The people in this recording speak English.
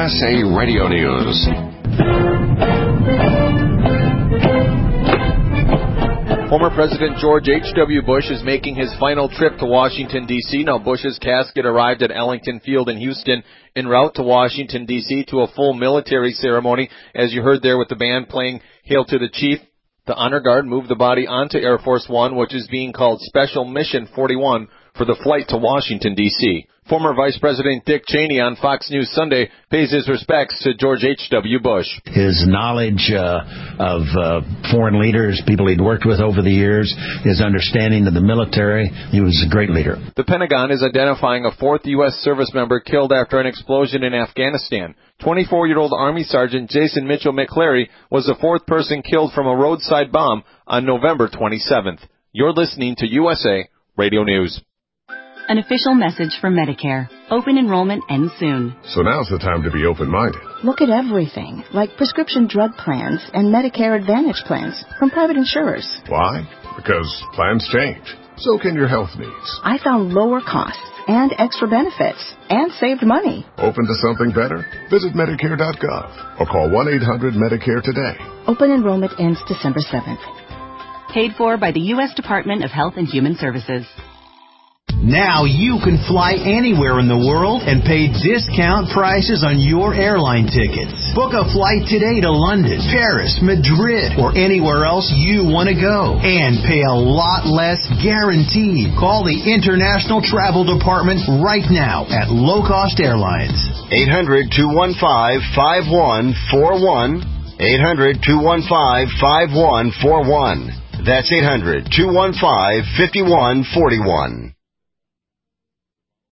USA Radio News. Former President George H.W. Bush is making his final trip to Washington, D.C. Now, Bush's casket arrived at Ellington Field in Houston en route to Washington, D.C. to a full military ceremony. As you heard there with the band playing Hail to the Chief, the Honor Guard moved the body onto Air Force One, which is being called Special Mission 41, for the flight to Washington, D.C. Former Vice President Dick Cheney on Fox News Sunday pays his respects to George H.W. Bush. His knowledge of foreign leaders, people he'd worked with over the years, his understanding of the military, he was a great leader. The Pentagon is identifying a fourth U.S. service member killed after an explosion in Afghanistan. 24-year-old Army Sergeant Jason Mitchell McClary was the fourth person killed from a roadside bomb on November 27th. You're listening to USA Radio News. An official message from Medicare. Open enrollment ends soon. So now's the time to be open-minded. Look at everything, like prescription drug plans and Medicare Advantage plans from private insurers. Why? Because plans change. So can your health needs. I found lower costs and extra benefits and saved money. Open to something better? Visit Medicare.gov or call 1-800-MEDICARE today. Open enrollment ends December 7th. Paid for by the U.S. Department of Health and Human Services. Now you can fly anywhere in the world and pay discount prices on your airline tickets. Book a flight today to London, Paris, Madrid, or anywhere else you want to go. And pay a lot less guaranteed. Call the International Travel Department right now at Low Cost Airlines. 800-215-5141. 800-215-5141. That's 800-215-5141.